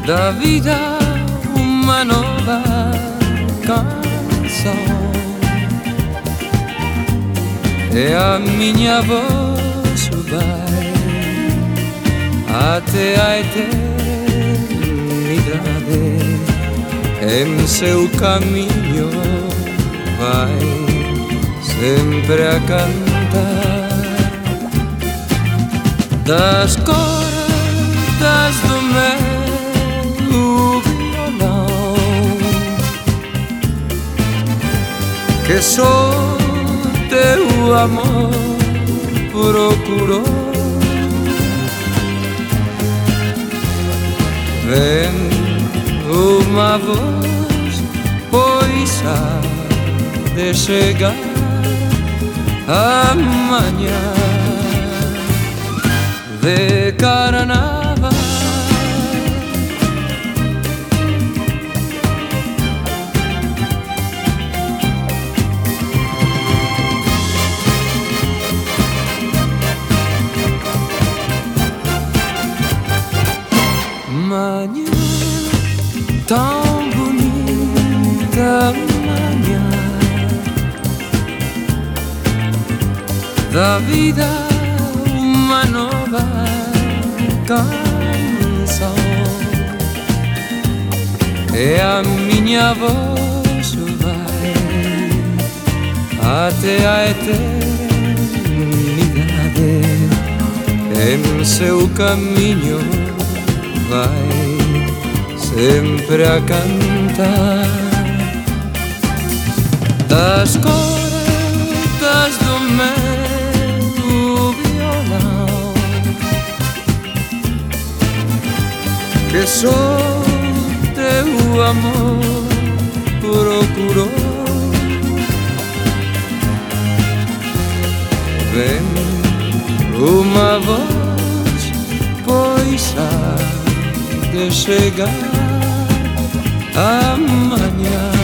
da vida uma nova canção. E a minha voz vai até a eternidade. Em seu caminho vai sempre a cantar. Das cordas do meu violão, que só teu amor procurou. Vem uma voz, pois há de chegar amanhã de carnaval. Manhã tão bonita, manhã da vida uma nova canção. E a minha voz vai até a eternidade. Em seu caminho vai sempre a cantar. Das cordas do meu violão, que só teu amor procurou. Vem uma voz, pois há de chegar amanhã